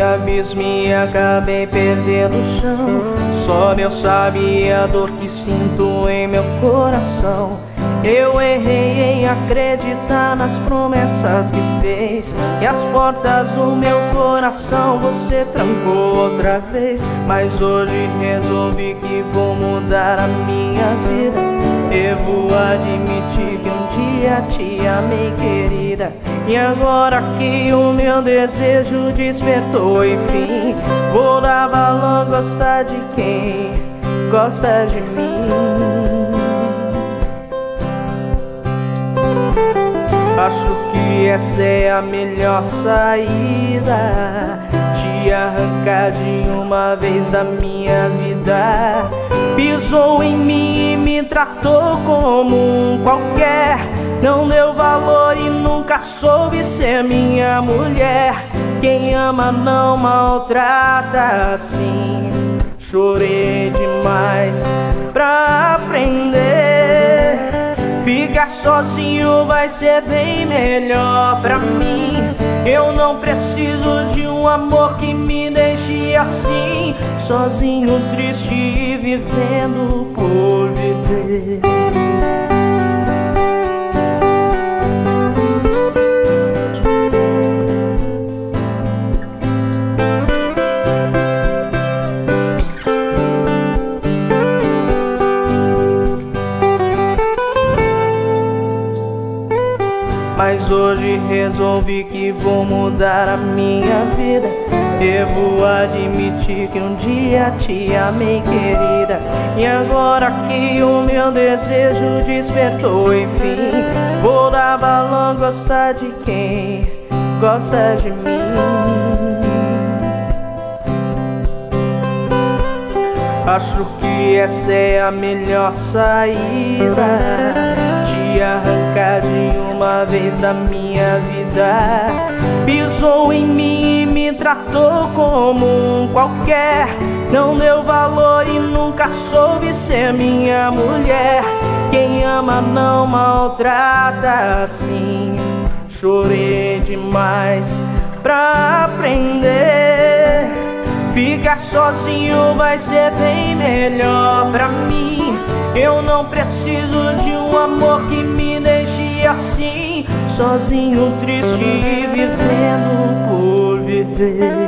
abismo e acabei perdendo o chão. Só Deus sabe a dor que sinto em meu coração. Eu errei em acreditar nas promessas que fez, e as portas do meu coração você trancou outra vez. Mas hoje resolvi que vou mudar a minha vida. Devo admitir que um dia te amei, querida. E agora que o meu desejo despertou, enfim, vou dar valor, gostar de quem gosta de mim. Acho que essa é a melhor saída, te arrancar de uma vez da minha vida. Pisou em mim e me tratou como um qualquer, não deu valor e nunca soube ser minha mulher. Quem ama não maltrata assim. Chorei demais pra aprender, ficar sozinho vai ser bem melhor pra mim. Eu não preciso de um amor que me deixe assim, sozinho, triste e vivendo por viver. Mas hoje resolvi que vou mudar a minha vida. Devo admitir que um dia te amei, querida. E agora que o meu desejo despertou, enfim, vou dar valor, gostar de quem gosta de mim. Acho que essa é a melhor saída, te arrancar de uma vez da minha vida. Pisou em mim e me tratou como um qualquer, não deu valor e nunca soube ser minha mulher. Quem ama não maltrata assim. Chorei demais pra aprender, ficar sozinho vai ser bem melhor pra mim. Eu não preciso de um amor que me deixe assim, sozinho, triste e vivendo por viver.